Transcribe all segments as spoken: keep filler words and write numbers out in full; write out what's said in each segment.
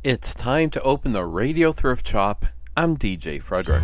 It's time to open the Radio Thrift Shop. I'm D J Frederick.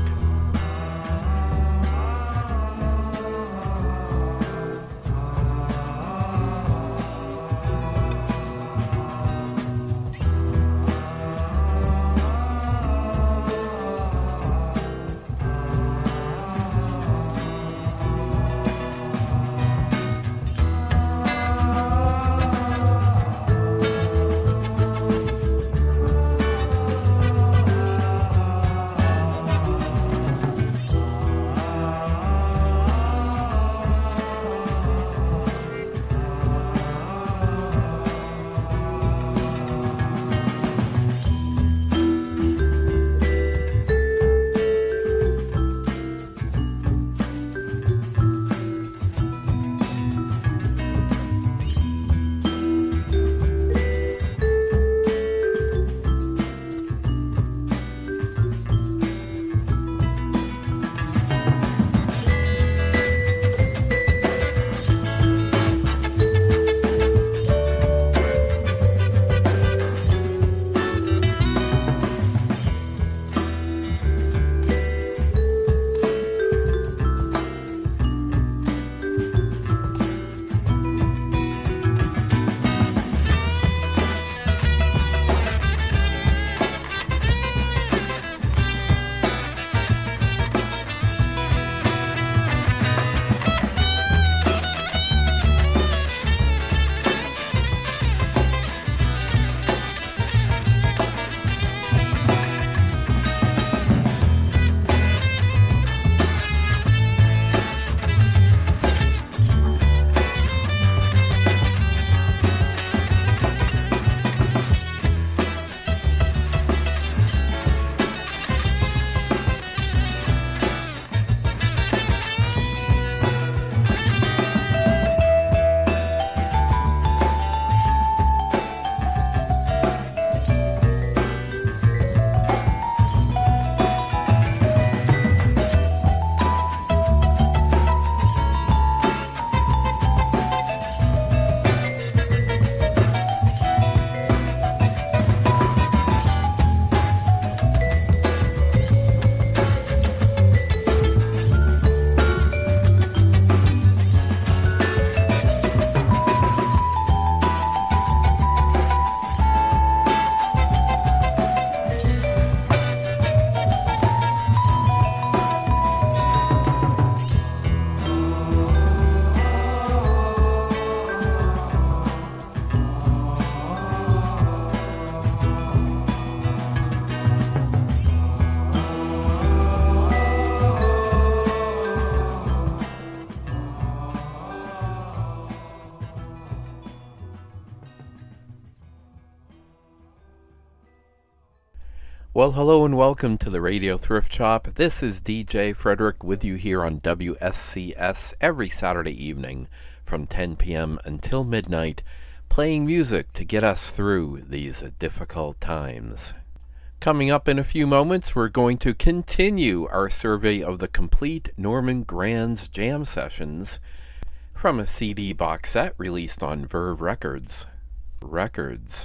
Well, hello and welcome to the Radio Thrift Shop. This is D J Frederick with you here on W S C S every Saturday evening from ten p.m. until midnight, playing music to get us through these difficult times. Coming up in a few moments, we're going to continue our survey of the complete Norman Granz jam sessions from a C D box set released on Verve Records. Records.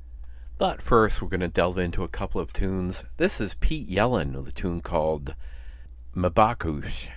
But first, we're going to delve into a couple of tunes. This is Pete Yellen with a tune called Mabakush.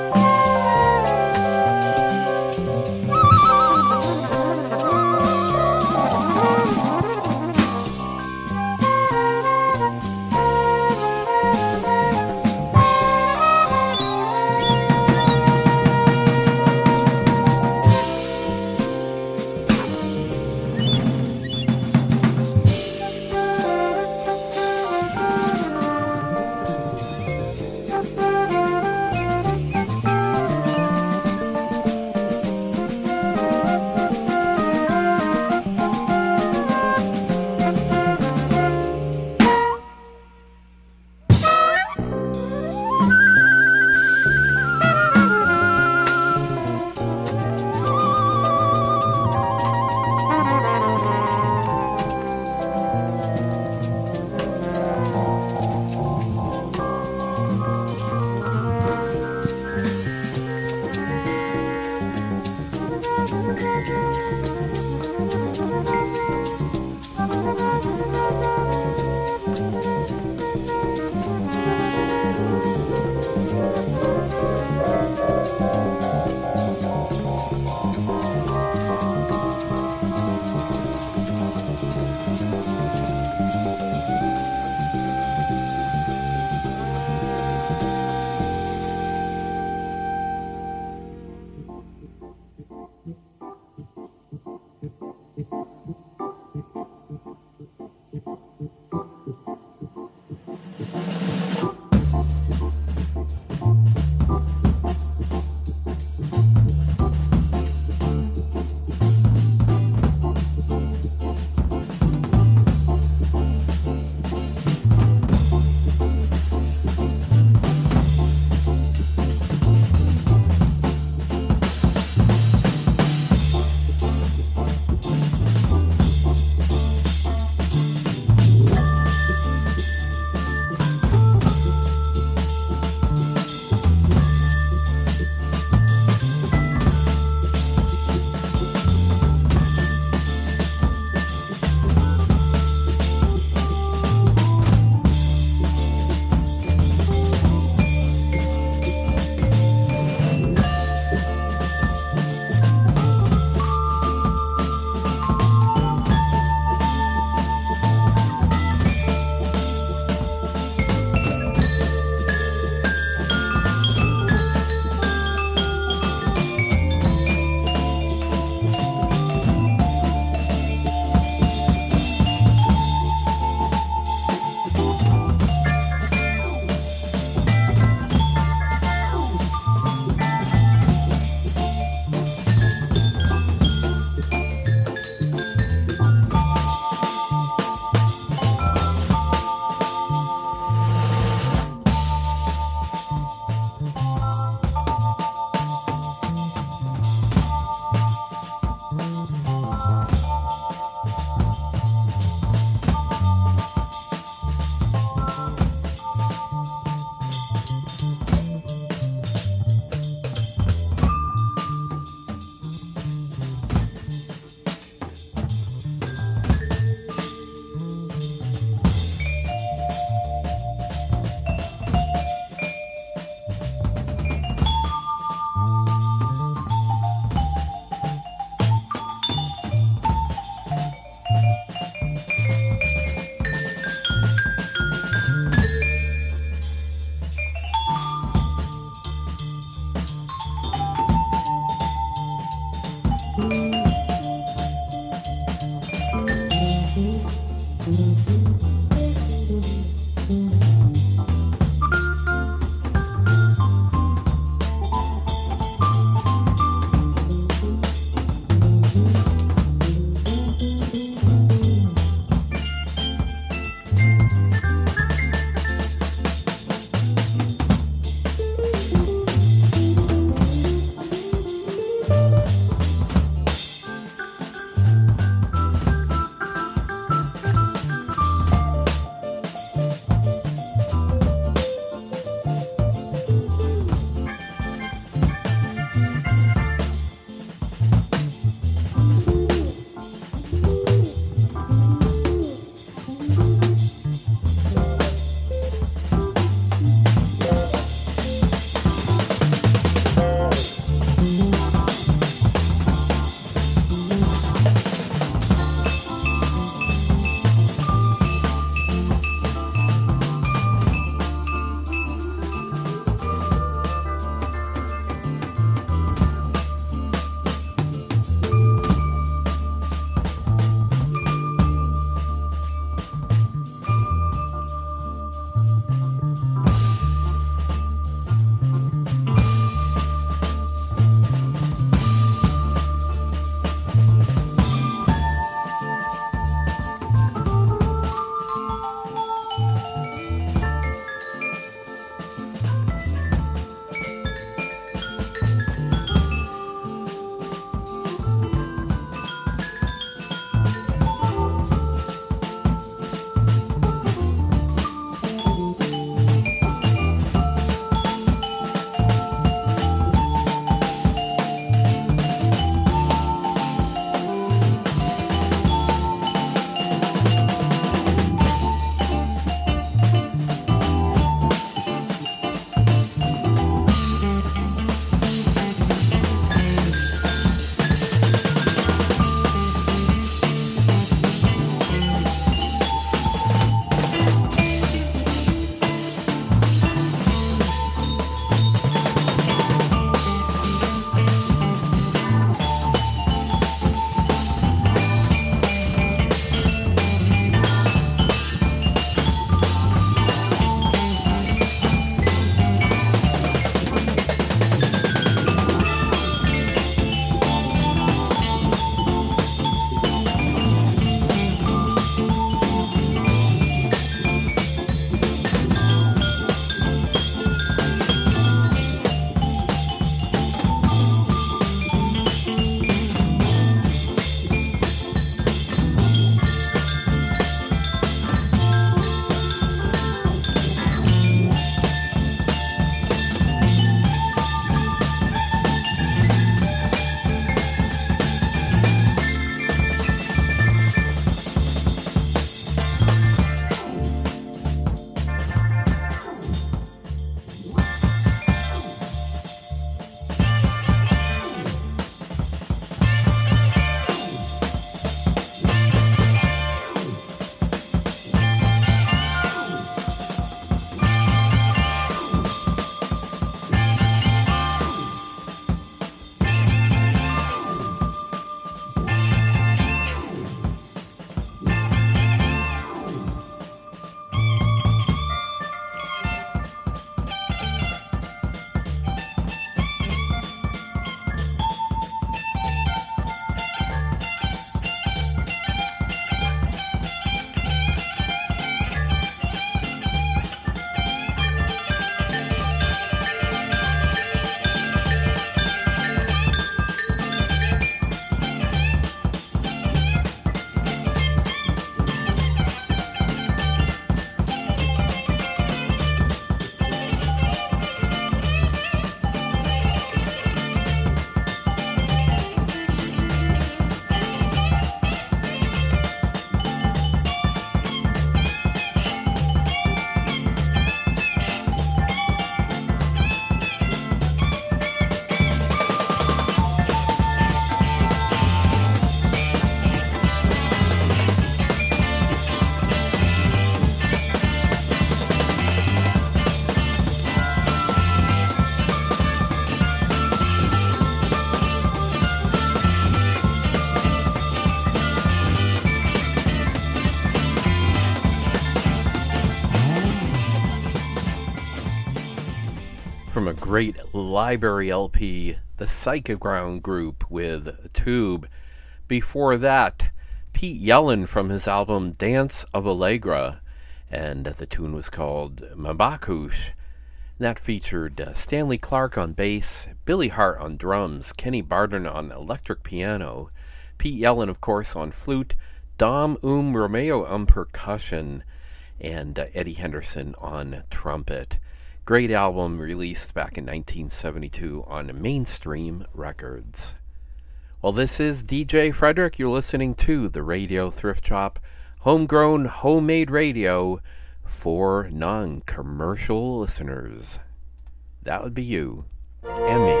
great library L P, the Psychoground Group with Tube. Before that, Pete Yellen from his album Dance of Allegra, and the tune was called Mabakush. That featured uh, Stanley Clarke on bass, Billy Hart on drums, Kenny Barton on electric piano, Pete Yellen, of course, on flute, Dom Um Romeo on percussion, and uh, Eddie Henderson on trumpet. Great album released back in nineteen seventy-two on Mainstream Records. Well, this is D J Frederick. You're listening to the Radio Thrift Shop, homegrown, homemade radio for non-commercial listeners. That would be you and me.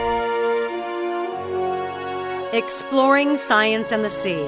Exploring science and the sea.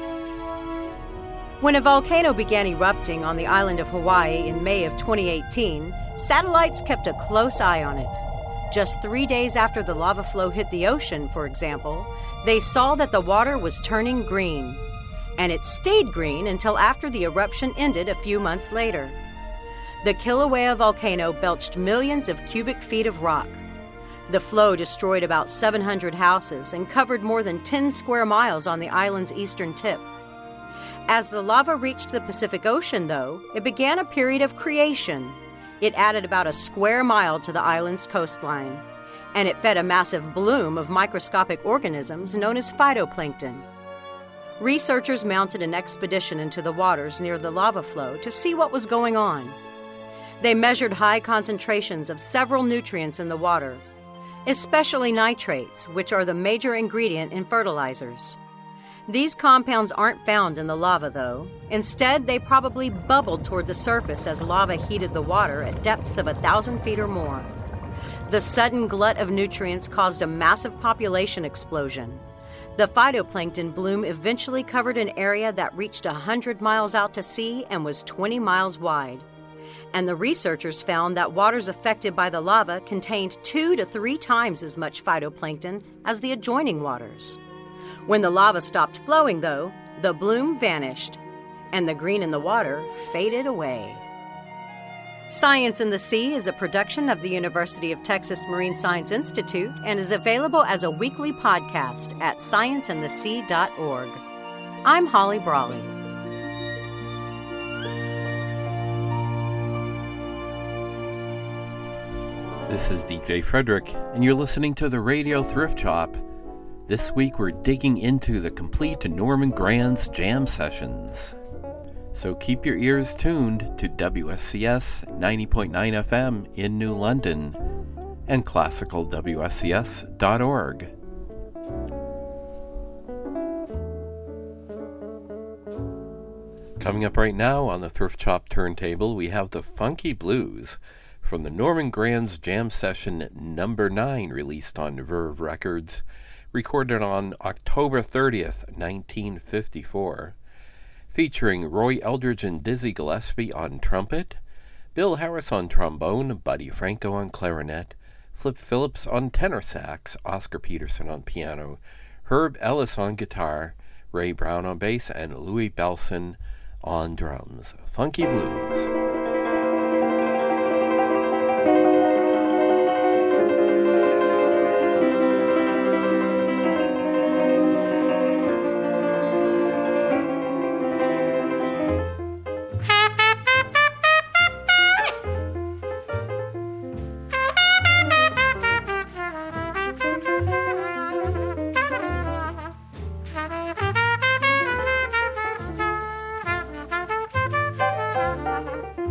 When a volcano began erupting on the island of Hawaii in May of twenty eighteen, satellites kept a close eye on it. Just three days after the lava flow hit the ocean, for example, they saw that the water was turning green. And it stayed green until after the eruption ended a few months later. The Kilauea volcano belched millions of cubic feet of rock. The flow destroyed about seven hundred houses and covered more than ten square miles on the island's eastern tip. As the lava reached the Pacific Ocean, though, it began a period of creation. It added about a square mile to the island's coastline, and it fed a massive bloom of microscopic organisms known as phytoplankton. Researchers mounted an expedition into the waters near the lava flow to see what was going on. They measured high concentrations of several nutrients in the water, especially nitrates, which are the major ingredient in fertilizers. These compounds aren't found in the lava, though. Instead, they probably bubbled toward the surface as lava heated the water at depths of a thousand feet or more. The sudden glut of nutrients caused a massive population explosion. The phytoplankton bloom eventually covered an area that reached one hundred miles out to sea and was twenty miles wide. And the researchers found that waters affected by the lava contained two to three times as much phytoplankton as the adjoining waters. When the lava stopped flowing, though, the bloom vanished, and the green in the water faded away. Science in the Sea is a production of the University of Texas Marine Science Institute and is available as a weekly podcast at science in the sea dot org. I'm Holly Brawley. This is D J Frederick, and you're listening to the Radio Thrift Shop. This week we're digging into the complete Norman Granz Jam Sessions. So keep your ears tuned to W S C S ninety point nine F M in New London and classical W S C S dot org. Coming up right now on the Thrift Shop turntable, we have the Funky Blues from the Norman Granz Jam Session number nine, released on Verve Records, recorded on October thirtieth, nineteen fifty-four, featuring Roy Eldridge and Dizzy Gillespie on trumpet, Bill Harris on trombone, Buddy Franco on clarinet, Flip Phillips on tenor sax, Oscar Peterson on piano, Herb Ellis on guitar, Ray Brown on bass, and Louis Belson on drums. Funky Blues. Thank you.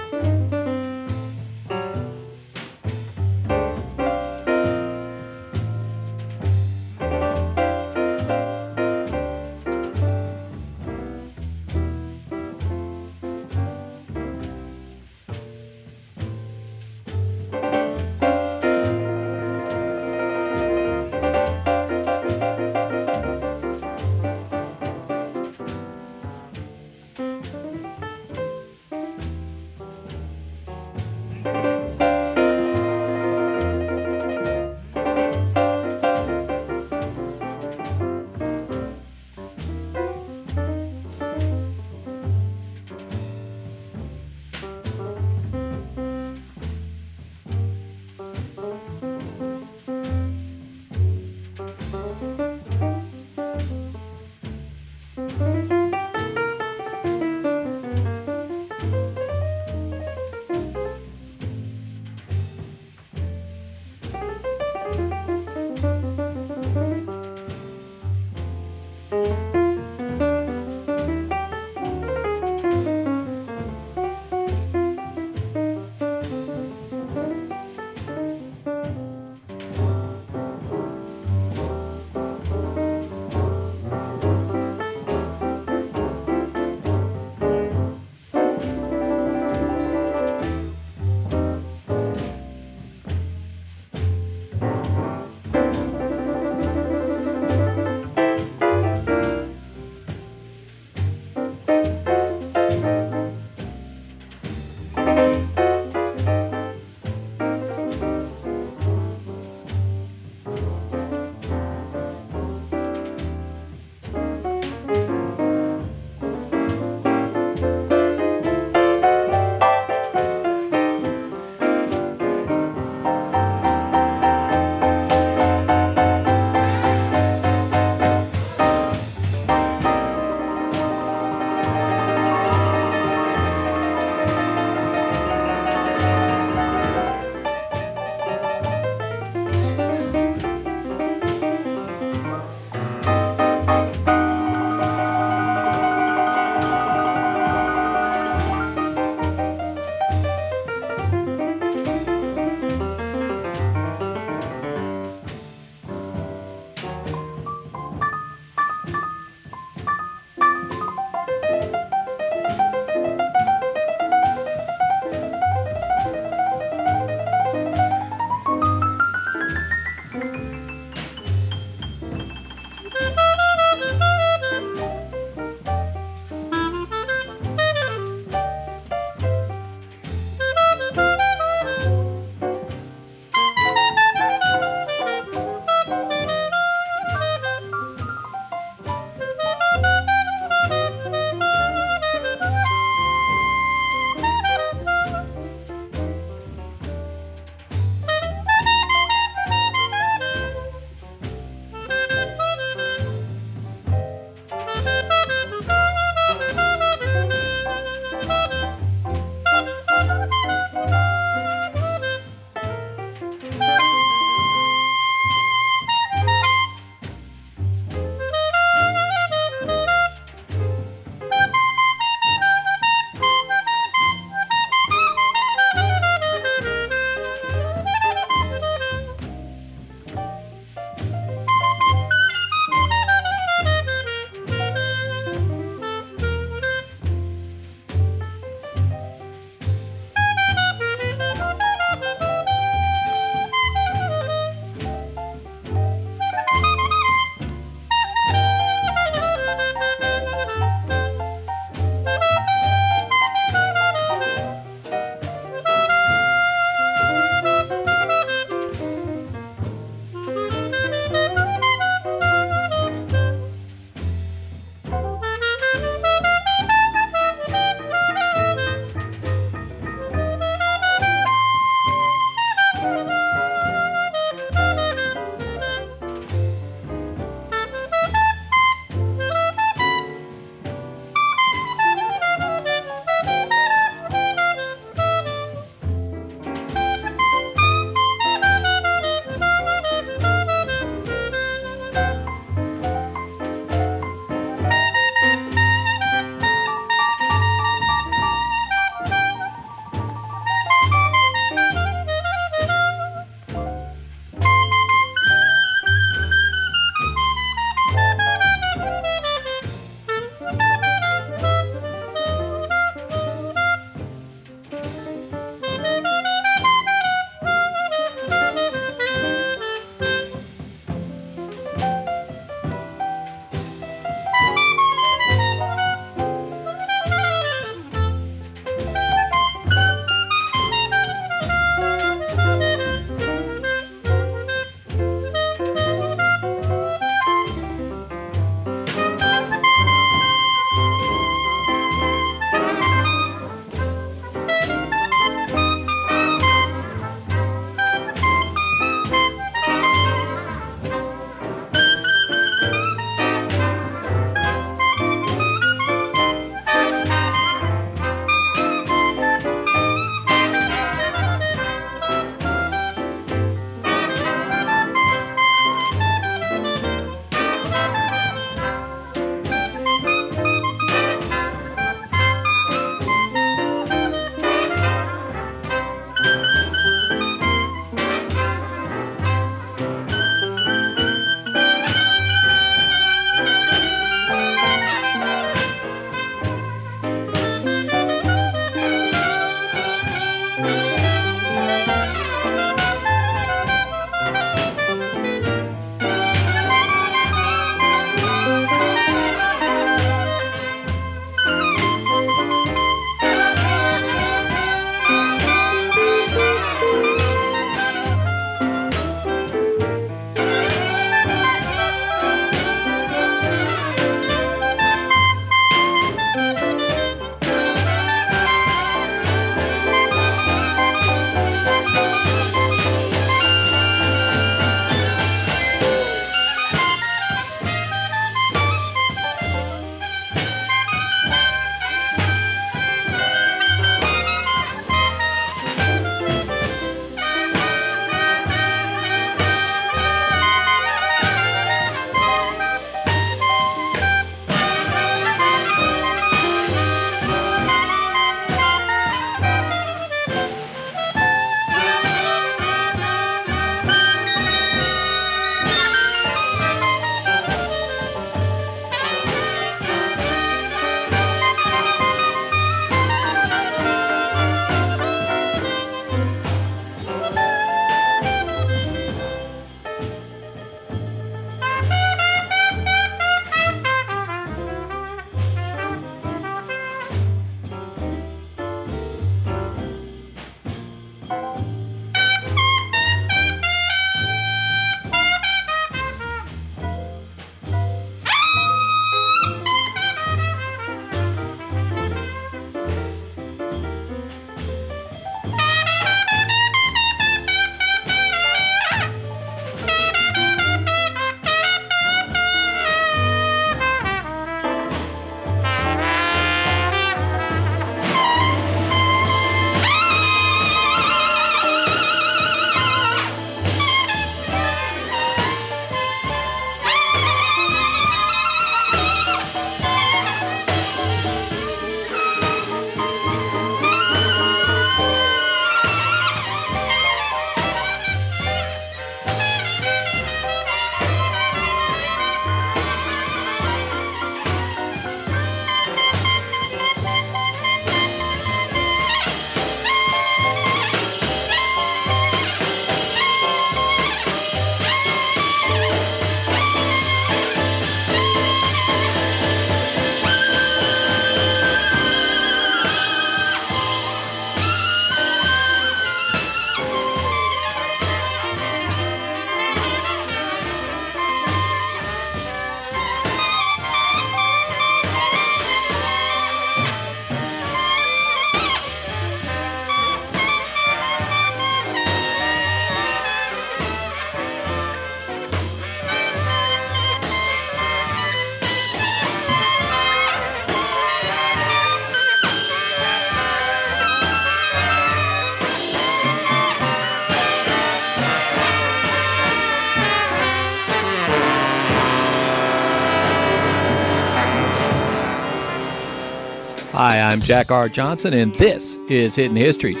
Hi, I'm Jack R. Johnson, and this is Hidden Histories.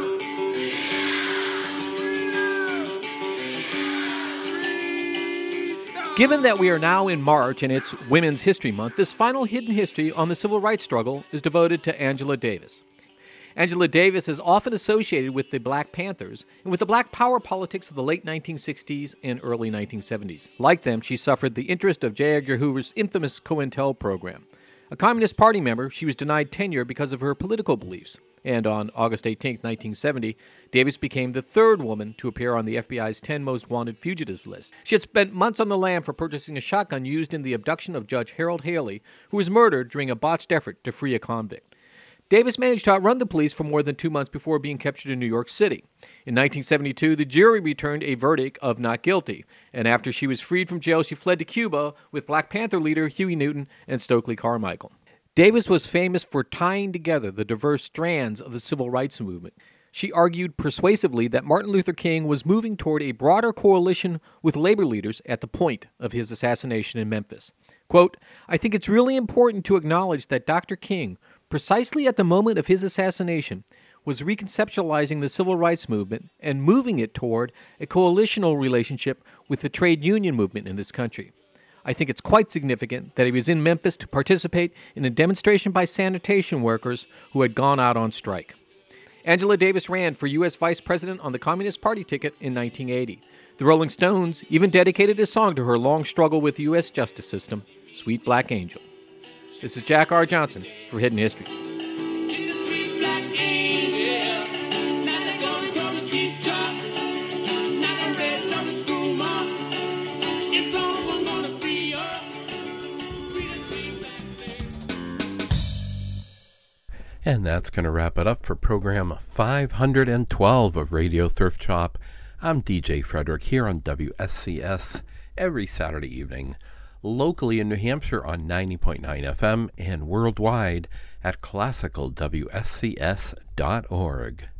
Given that we are now in March and it's Women's History Month, this final Hidden History on the civil rights struggle is devoted to Angela Davis. Angela Davis is often associated with the Black Panthers and with the Black Power politics of the late nineteen sixties and early nineteen seventies. Like them, she suffered the interest of J. Edgar Hoover's infamous COINTEL program. A Communist Party member, she was denied tenure because of her political beliefs. And on August eighteenth, nineteen seventy, Davis became the third woman to appear on the F B I's ten Most Wanted Fugitives list. She had spent months on the lam for purchasing a shotgun used in the abduction of Judge Harold Haley, who was murdered during a botched effort to free a convict. Davis managed to outrun the police for more than two months before being captured in New York City. In nineteen seventy-two, the jury returned a verdict of not guilty, and after she was freed from jail, she fled to Cuba with Black Panther leader Huey Newton and Stokely Carmichael. Davis was famous for tying together the diverse strands of the civil rights movement. She argued persuasively that Martin Luther King was moving toward a broader coalition with labor leaders at the point of his assassination in Memphis. Quote, "I think it's really important to acknowledge that Doctor King, precisely at the moment of his assassination, was reconceptualizing the civil rights movement and moving it toward a coalitional relationship with the trade union movement in this country. I think it's quite significant that he was in Memphis to participate in a demonstration by sanitation workers who had gone out on strike." Angela Davis ran for U S Vice President on the Communist Party ticket in nineteen eighty. The Rolling Stones even dedicated a song to her long struggle with the U S justice system, Sweet Black Angel. This is Jack R. Johnson for Hidden Histories. And that's going to wrap it up for program five hundred twelve of Radio Thrift Shop. I'm D J Frederick here on W S C S every Saturday evening, locally in New Hampshire on ninety point nine F M and worldwide at classical W S C S dot org.